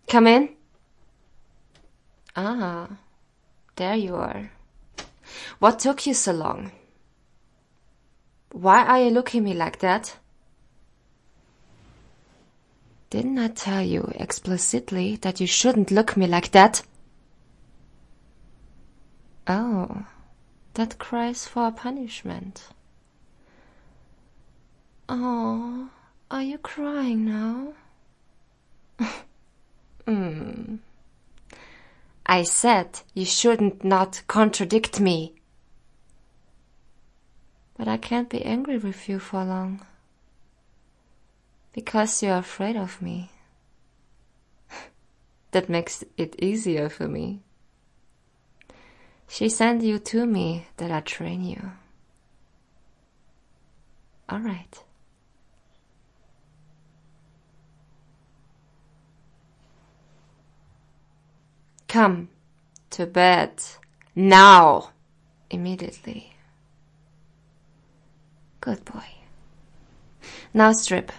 Come in. Ah, there you are. What took you so long? Why are you looking at me like that? Didn't I tell you explicitly that you shouldn't look at me like that? Oh, that cries for punishment. Oh, are you crying now? I said you shouldn't not contradict me. But I can't be angry with you for long. Because you're afraid of me. That makes it easier for me. She sent you to me that I train you. All right. Come to bed now, immediately. Good boy. Now strip.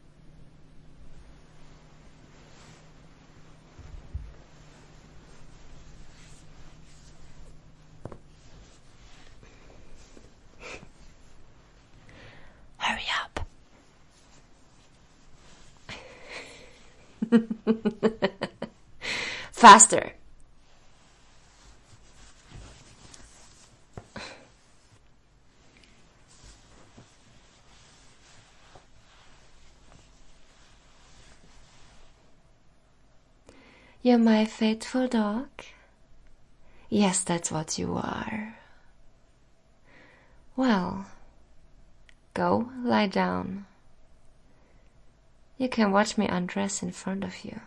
Hurry up. Faster. You're my faithful dog? Yes, that's what you are. Well, go lie down. You can watch me undress in front of you.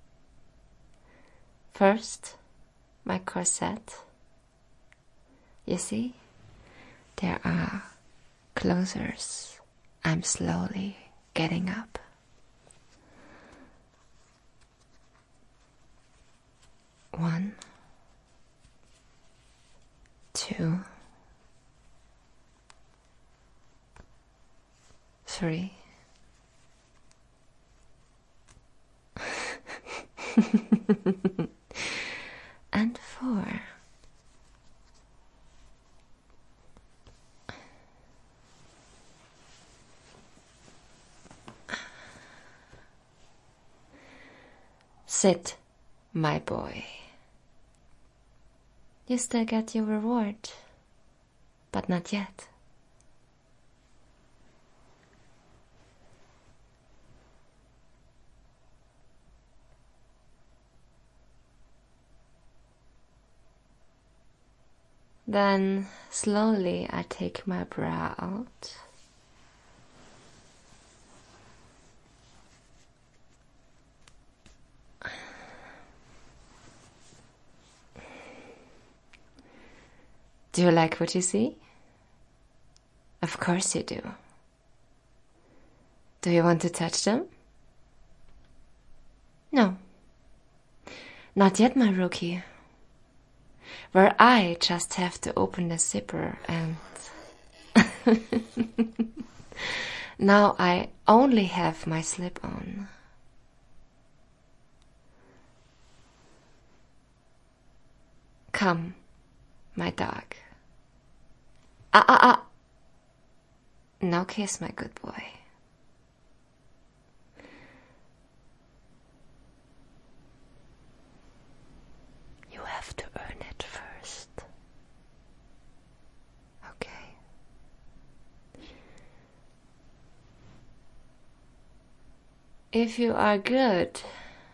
First, my corset. You see, there are closers. I'm slowly getting up. 1, 2, 3. And 4. Sit, my boy. You still get your reward, but not yet. Then slowly I take my bra out. Do you like what you see? Of course you do. Do you want to touch them? No. Not yet, my rookie. Where I just have to open the zipper and... Now I only have my slip on. Come, my dog. Now kiss my good boy. You have to earn it first. Okay. If you are good,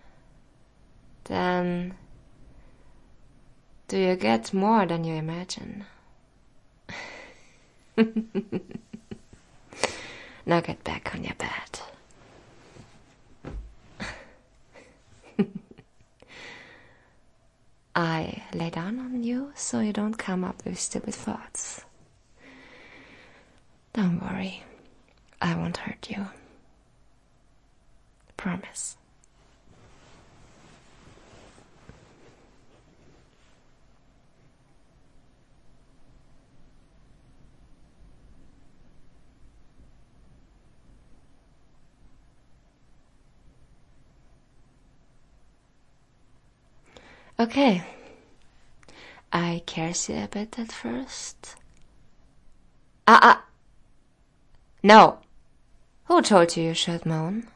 then do you get more than you imagine? Now get back on your bed. I lay down on you so you don't come up with stupid thoughts. Don't worry, I won't hurt you. Promise. Okay. I curse you a bit at first. No. Who told you should moan?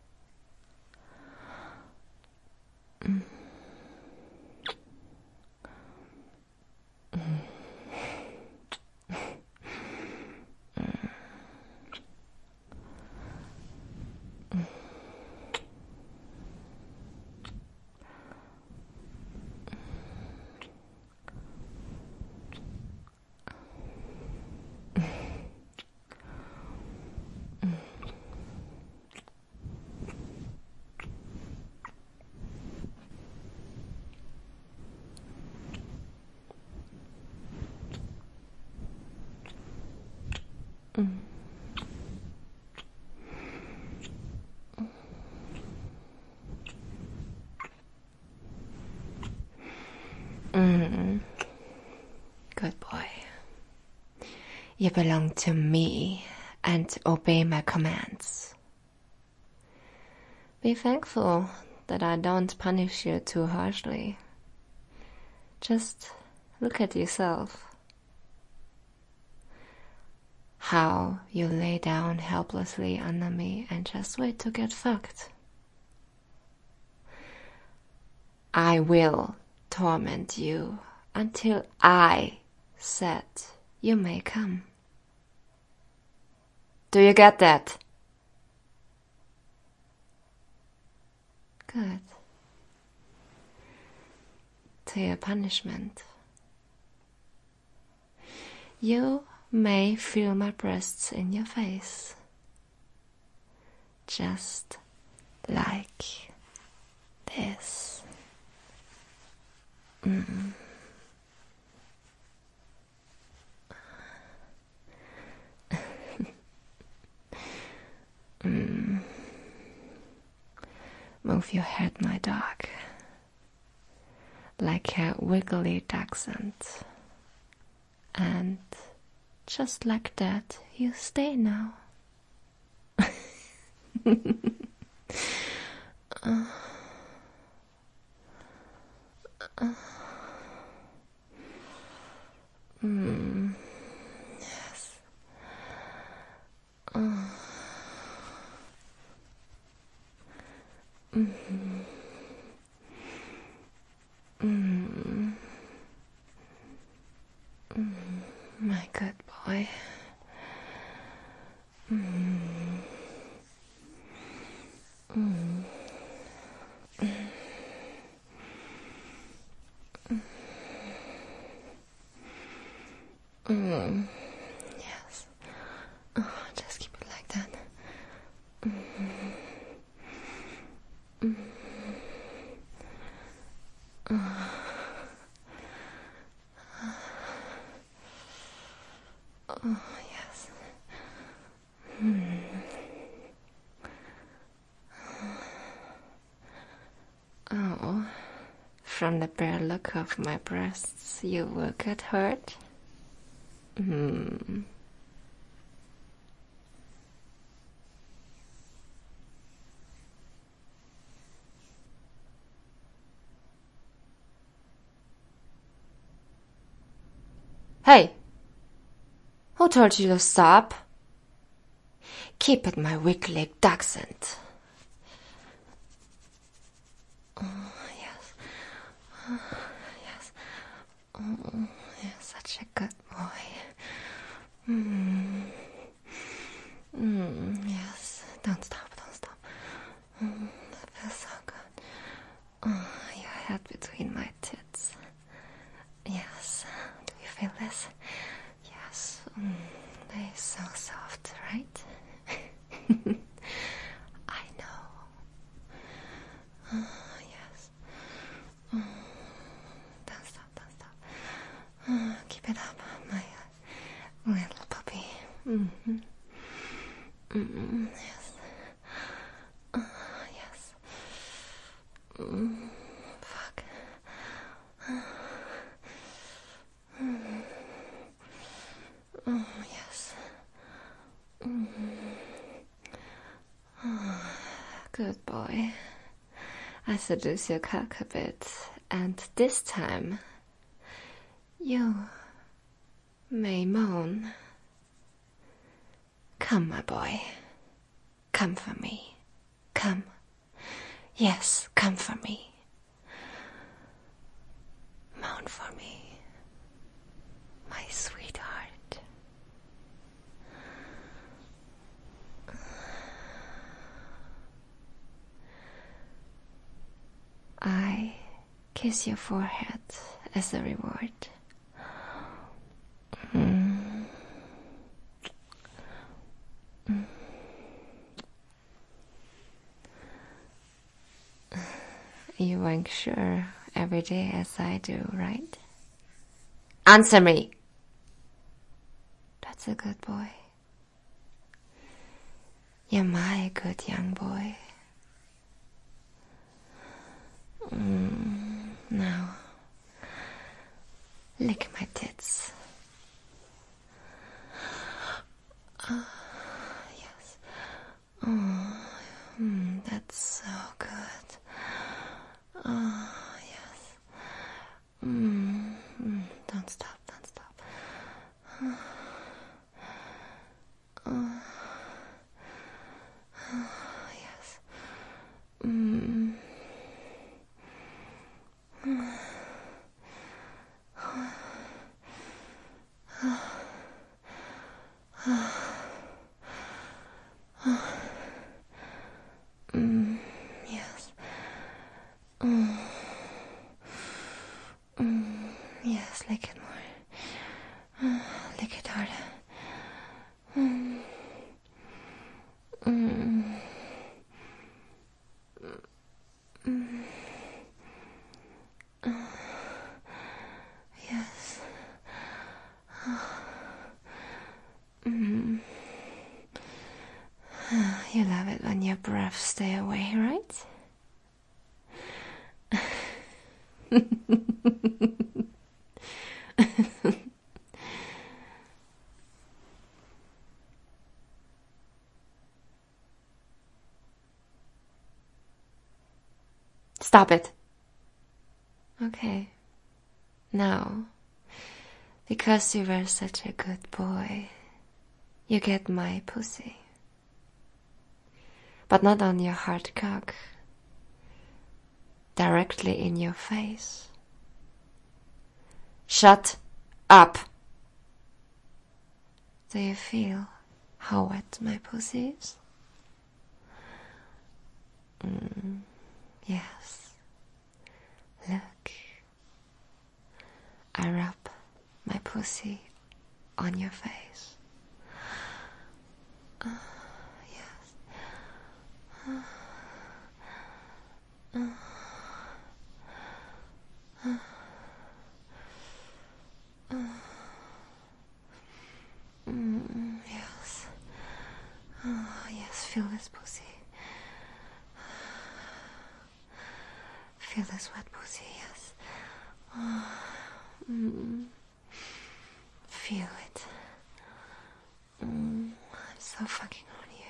Good boy. You belong to me and obey my commands. Be thankful that I don't punish you too harshly. Just look at yourself. How you lay down helplessly under me and just wait to get fucked. I will torment you until I said you may come. Do you get that? Good. To your punishment. You may feel my breasts in your face. Just like this. Move your head, my dog, like a wiggly dachshund. And just like that, you stay now. Yes. My good boy. Yes. Just keep it like that. Yes. Oh, from the bare look of my breasts, you will get hurt. Hey! Who told you to stop? Keep it, my weak-legged dachshund. Oh, yes. Yes. Oh, you're such a good boy. Yes. Don't stop. That feels so good. Oh, your head between my tits. Yes. Do you feel this? Yes. They're so soft, right? I know. Yes. Don't stop. Keep it up, my little puppy. Yes. Yes. Fuck. Yes. Good boy. I seduce your cock a bit And this time, you may moan. Come, my boy. Come for me. Come. Yes, come for me. Moan for me, my sweetheart. I kiss your forehead as a reward. You wank sure every day as I do, right? Answer me! That's a good boy. You're my good young boy. Now, lick my tits. Yes. That's so good. Yes. Don't stop, don't stop. Yes. Yes. Yes, lick it more. Lick it harder. Yes. You love it when your breath stay away, right? Stop it. Okay. Now, because you were such a good boy, you get my pussy. But not on your hard cock. Directly in your face. Shut up. Do you feel how wet my pussy is? Yes. Look. I rub my pussy on your face. Yes. Yes. Yes, feel this pussy. Feel this wet pussy, yes. Feel it. I'm so fucking horny,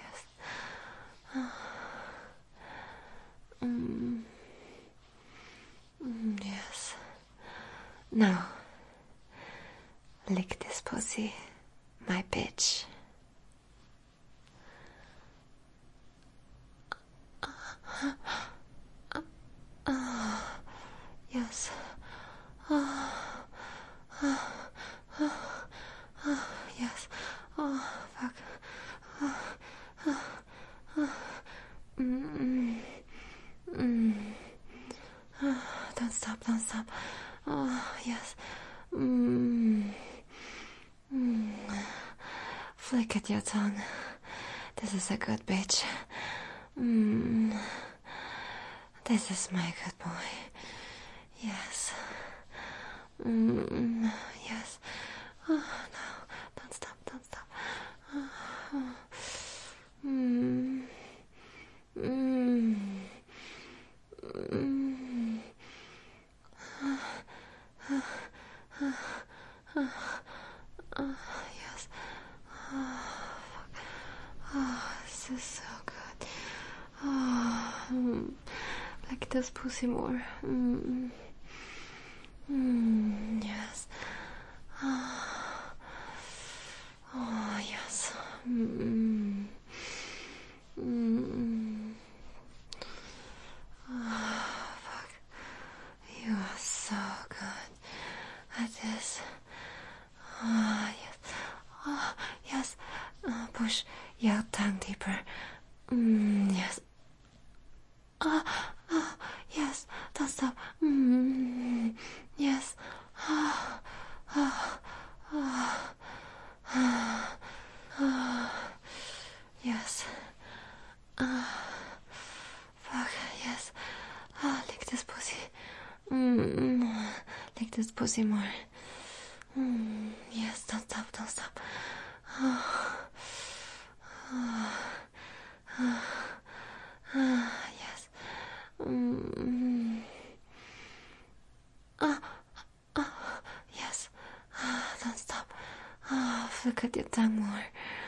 yes. Yes. Now, lick this pussy, my bitch. Yes. Yes. Oh, fuck. Don't stop, don't stop. Oh, yes. Flick at your tongue. This is a good bitch. This is my good boy. Yes. Yes. Oh, no. Don't stop, don't stop. Yes. This is so good. Like this pussy more. Yes. Oh, yes. Mm. Fuck. You are so good at this. Yes. Yes. Push your tongue deeper. Yes. Yes. Don't stop. Yes. Yes. Fuck. Yes. Lick this pussy. Lick this pussy more. Yes. Don't stop. Don't stop. Yes. Yes. Don't stop. Look at your tongue more.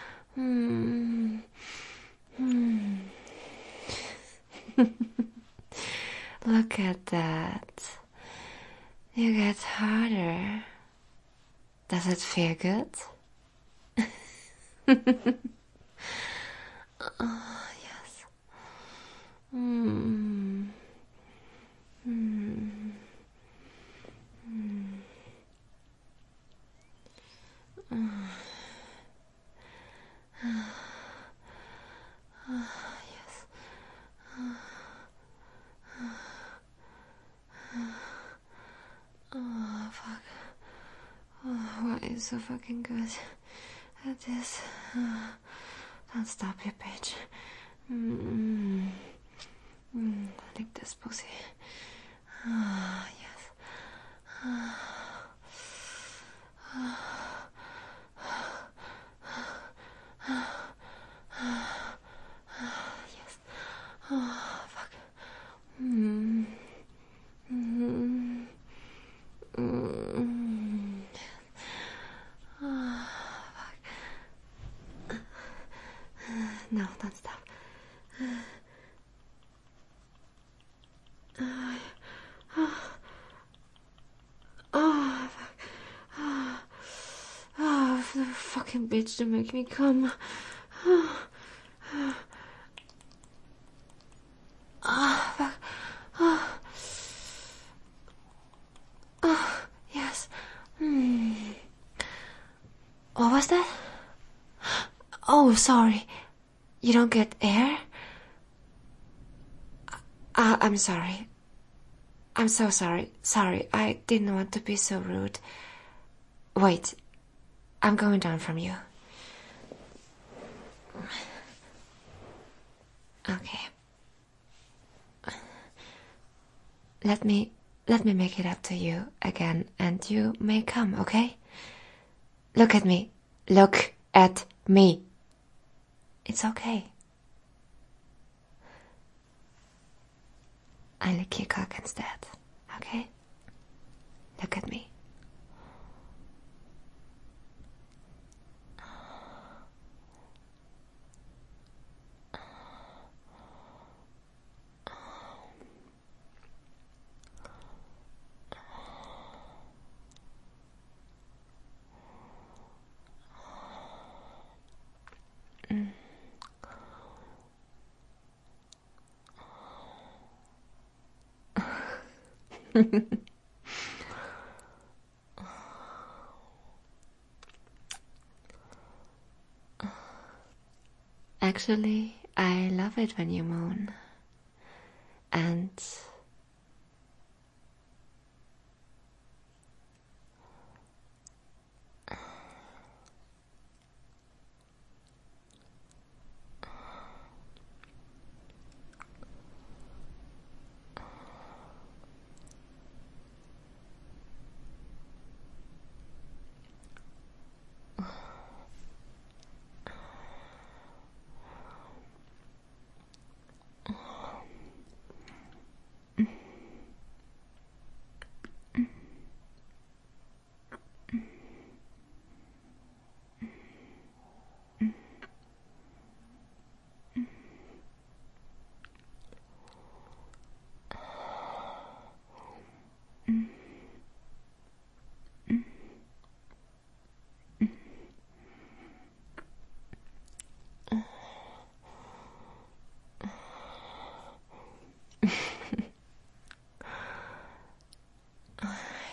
Look at that. You get harder. Does it feel good? Yes. Yes. Oh, fuck. Oh, why is so fucking good at this? Don't stop, you bitch. Lick this pussy. Yes. Yes. Oh, fuck. No, don't stop. Oh, fuck. Oh, the fucking bitch to make me come. Fuck. Yes. What was that? Oh, sorry. You don't get air? I'm sorry. I'm so sorry. Sorry, I didn't want to be so rude. Wait, I'm going down from you. Okay. Let me make it up to you again, and you may come, okay? Look at me. Look at me. It's okay. I lick your cock instead, okay? Look at me. Actually, I love it when you moan. And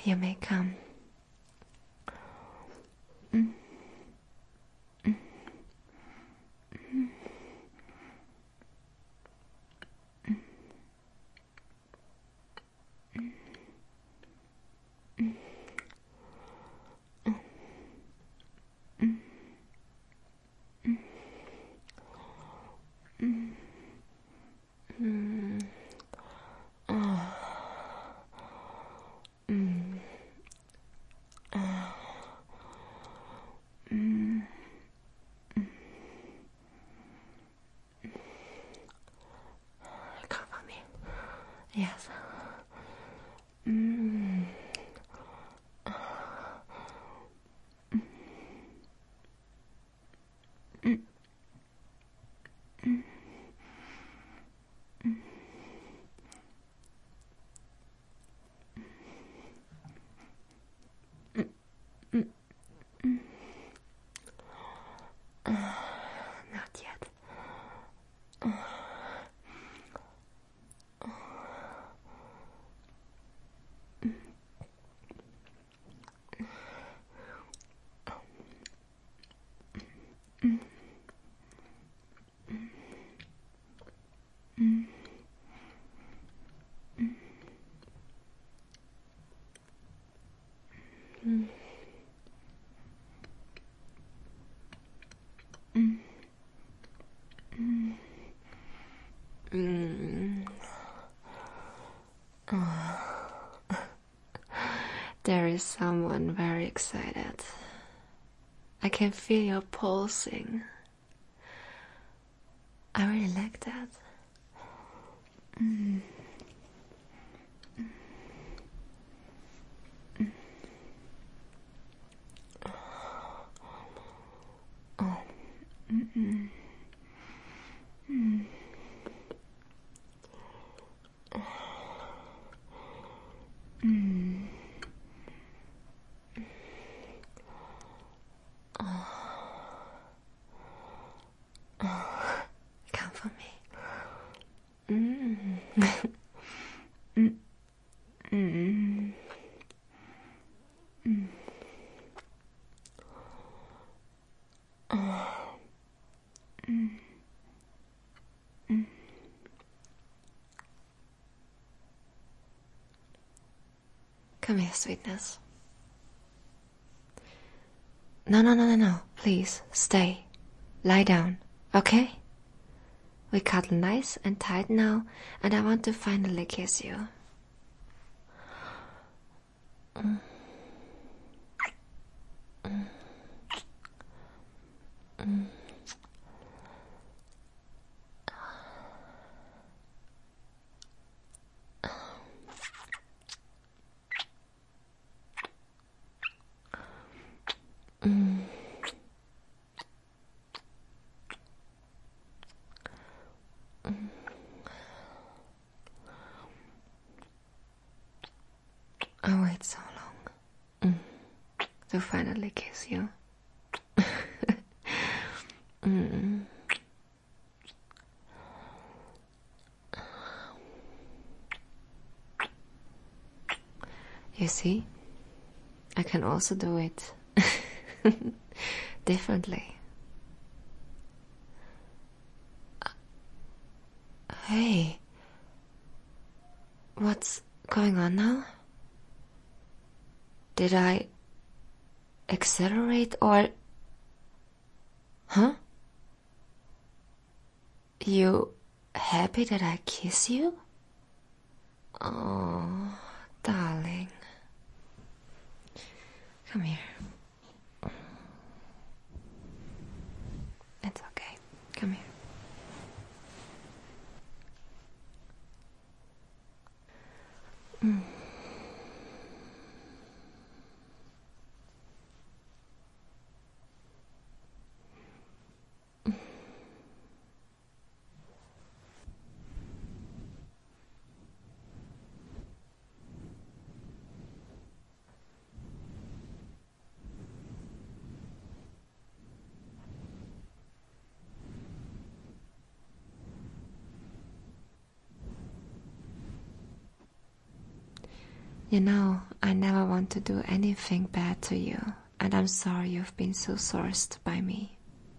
You may come. Cover me. Yes. Not yet. There is someone very excited. I can feel your pulsing. I really like that. Come for me. Come here, sweetness. No. Please, stay. Lie down, okay? We cuddle nice and tight now, and I want to finally kiss you. I wait so long to finally kiss you. You see, I can also do it differently. Hey, what's going on now? Did I accelerate or... Huh? You happy that I kiss you? Oh, darling. Come here. It's okay. Come here. You know, I never want to do anything bad to you, and I'm sorry you've been so sourced by me.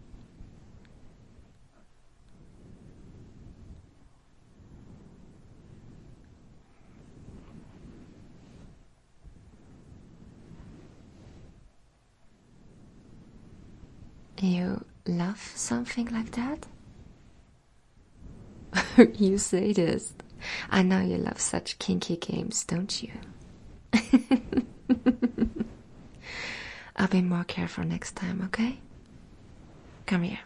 You love something like that? You sadist. I know you love such kinky games, don't you? I'll be more careful next time, okay? Come here.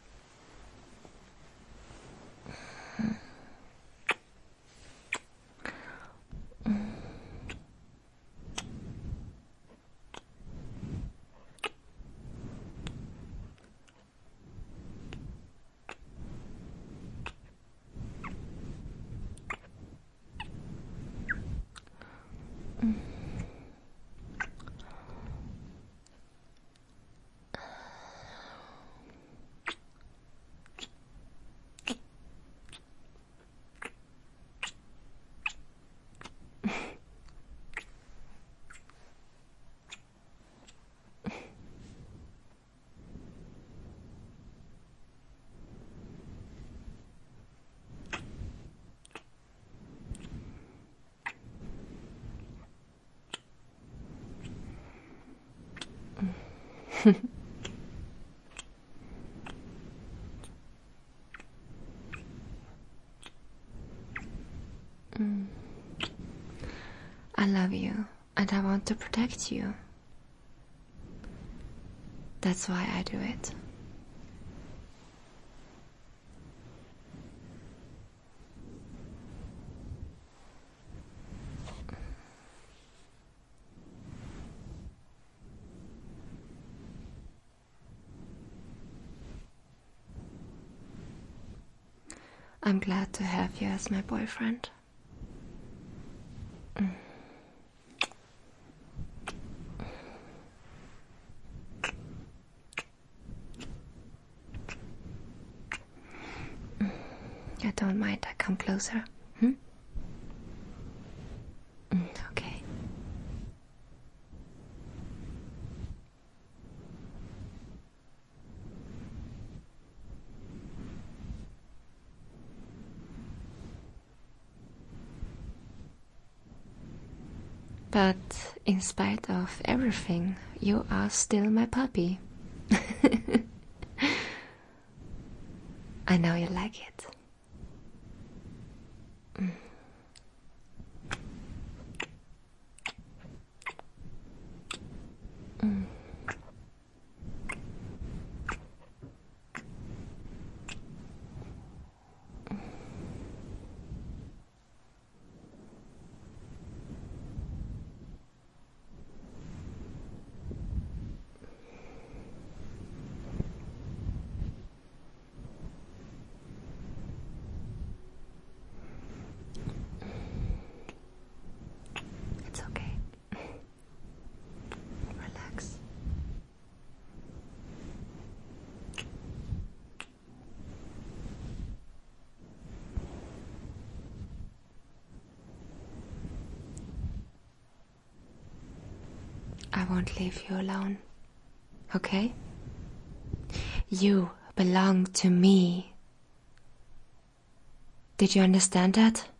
I love you, and I want to protect you. That's why I do it. I'm glad to have you as my boyfriend. You don't mind I come closer? Okay. But in spite of everything, you are still my puppy. I know you like it. It's okay. Relax. I won't leave you alone. Okay? You belong to me. Did you understand that?